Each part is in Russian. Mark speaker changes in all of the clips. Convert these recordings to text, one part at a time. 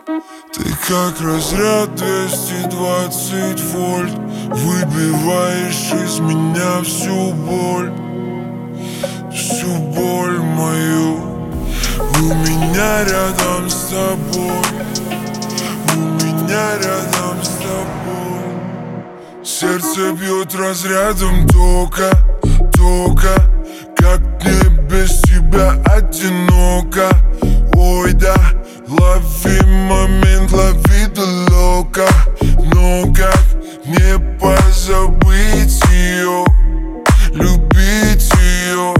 Speaker 1: Ты как разряд 220 вольт, выбиваешь из меня всю боль мою. У меня рядом с тобой, у меня рядом с тобой. Сердце бьет разрядом тока, как мне без тебя одиноко. Ой, да, лови момент, лови далеко. Но как не позабыть ее, любить ее?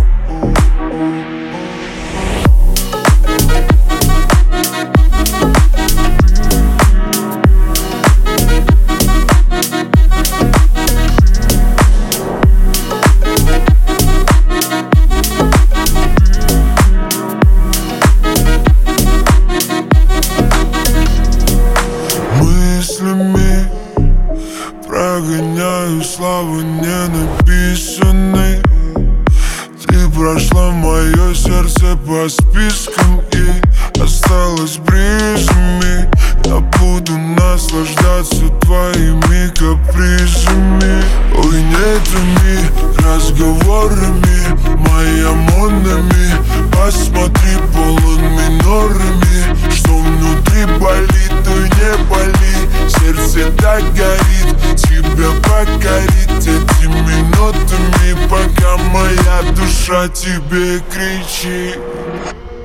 Speaker 1: Мыслями прогоняю слова не написанные. Ты прошла мое сердце по спискам и осталась бризами. Я буду наслаждаться твоими капризами. Ой, не томи разговорами, моя монами. Посмотри, полон минорами. Что внутри болит, то не боли. Сердце так горит, тебя покорит этими минутами, пока моя душа тебе кричит.